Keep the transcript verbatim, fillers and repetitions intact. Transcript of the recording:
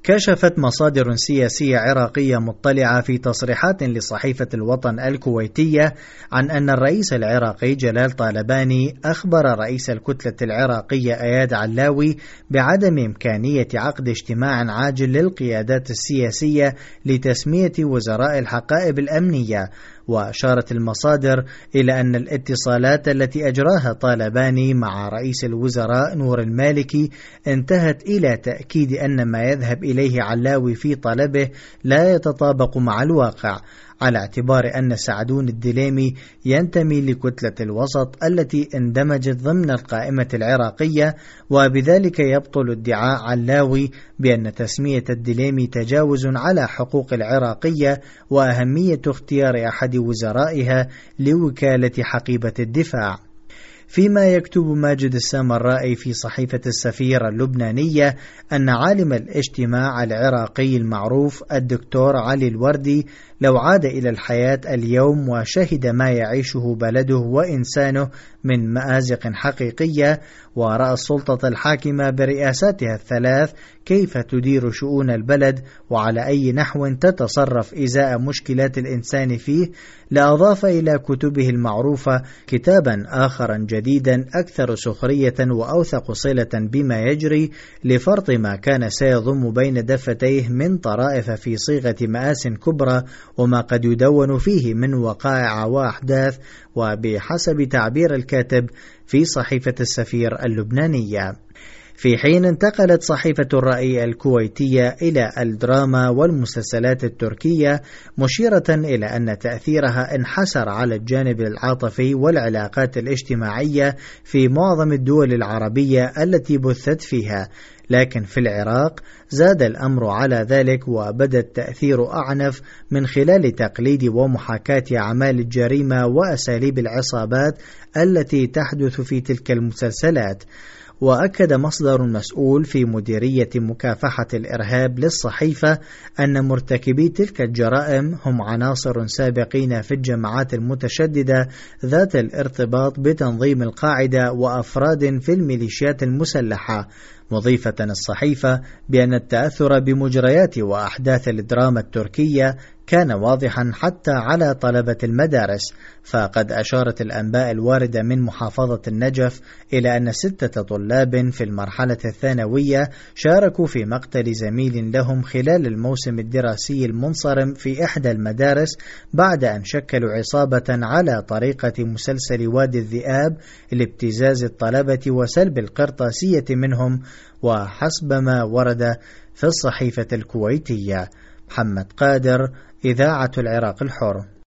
كشفت مصادر سياسية عراقية مطلعة في تصريحات لصحيفة الوطن الكويتية عن أن الرئيس العراقي جلال طالباني أخبر رئيس الكتلة العراقية إياد علاوي بعدم إمكانية عقد اجتماع عاجل للقيادات السياسية لتسمية وزراء الحقائب الأمنية. وأشارت المصادر إلى أن الاتصالات التي أجراها طالباني مع رئيس الوزراء نور المالكي انتهت إلى تأكيد أن ما يذهب إليه علاوي في طلبه لا يتطابق مع الواقع، على اعتبار أن سعدون الدليمي ينتمي لكتلة الوسط التي اندمجت ضمن القائمة العراقية، وبذلك يبطل ادعاء علاوي بأن تسمية الدليمي تجاوز على حقوق العراقية وأهمية اختيار أحد وزرائها لوكالة حقيبة الدفاع. فيما يكتب ماجد السامرائي في صحيفة السفير اللبنانية أن عالم الاجتماع العراقي المعروف الدكتور علي الوردي لو عاد إلى الحياة اليوم وشهد ما يعيشه بلده وإنسانه من مآزق حقيقية، ورأى السلطة الحاكمة برئاساتها الثلاث كيف تدير شؤون البلد وعلى أي نحو تتصرف إزاء مشكلات الإنسان فيه، لأضاف إلى كتبه المعروفة كتابا آخرا جديدا أكثر سخرية وأوثق صلة بما يجري لفرط ما كان سيضم بين دفتيه من طرائف في صيغة مآس كبرى وما قد يدون فيه من وقائع وأحداث، وبحسب تعبير الكاتب في صحيفة السفير اللبنانية. في حين انتقلت صحيفة الرأي الكويتية إلى الدراما والمسلسلات التركية مشيرة إلى أن تأثيرها انحسر على الجانب العاطفي والعلاقات الاجتماعية في معظم الدول العربية التي بثت فيها، لكن في العراق زاد الأمر على ذلك وبدا التأثير أعنف من خلال تقليد ومحاكاة أعمال الجريمة وأساليب العصابات التي تحدث في تلك المسلسلات. وأكد مصدر مسؤول في مديرية مكافحة الإرهاب للصحيفة أن مرتكبي تلك الجرائم هم عناصر سابقين في الجماعات المتشددة ذات الارتباط بتنظيم القاعدة وأفراد في الميليشيات المسلحة، مضيفة الصحيفة بأن التأثر بمجريات وأحداث الدراما التركية كان واضحا حتى على طلبة المدارس، فقد أشارت الأنباء الواردة من محافظة النجف إلى أن ستة طلاب في المرحلة الثانوية شاركوا في مقتل زميل لهم خلال الموسم الدراسي المنصرم في إحدى المدارس بعد أن شكلوا عصابة على طريقة مسلسل وادي الذئاب لابتزاز الطلبة وسلب القرطاسية منهم، وحسب ما ورد في الصحيفة الكويتية. محمد قادر، إذاعة العراق الحر.